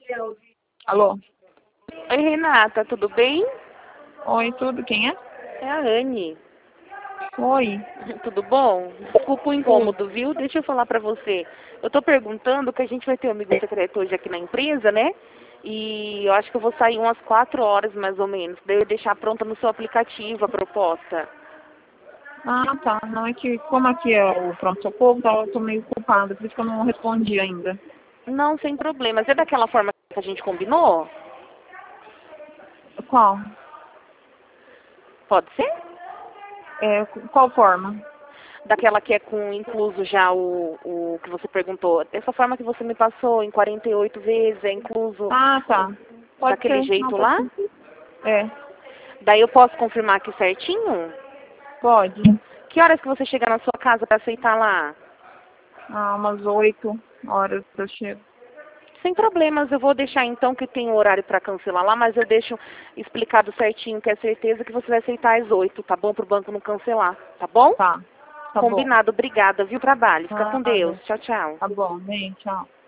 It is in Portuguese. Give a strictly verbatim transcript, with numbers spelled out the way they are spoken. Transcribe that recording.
Alô? Oi, Renata, tudo bem? Oi, tudo? Quem é? É a Anne. Oi. Tudo bom? Desculpa o incômodo, viu? Deixa eu falar pra você. Eu tô perguntando que a gente vai ter um amigo secreto hoje aqui na empresa, né? E eu acho que eu vou sair umas quatro horas, mais ou menos. Daí eu deixar pronta no seu aplicativo a proposta. Ah, tá. Não é que, como aqui é o pronto-socorro, tá, eu tô meio ocupada, por isso que eu não respondi ainda. Não, sem problemas. É daquela forma que a gente combinou? Qual? Pode ser? É, qual forma? Daquela que é com incluso já o, o que você perguntou. Dessa forma que você me passou, em quarenta e oito vezes, é incluso Ah, tá. Pode daquele ser. Não, jeito pode lá? ser. É, Daí eu posso confirmar aqui certinho? pode. Que horas que você chega na sua casa para aceitar lá? Ah, umas oito horas eu chego. Sem problemas, eu vou deixar então que tem o horário para cancelar lá, mas eu deixo explicado certinho que é certeza que você vai aceitar às oito, tá bom? Para o banco não cancelar, tá bom? Tá. Tá bom. Combinado, obrigada, viu, trabalho? Fica com Deus. Nada. Tchau, tchau. Tá bom, bem, tchau.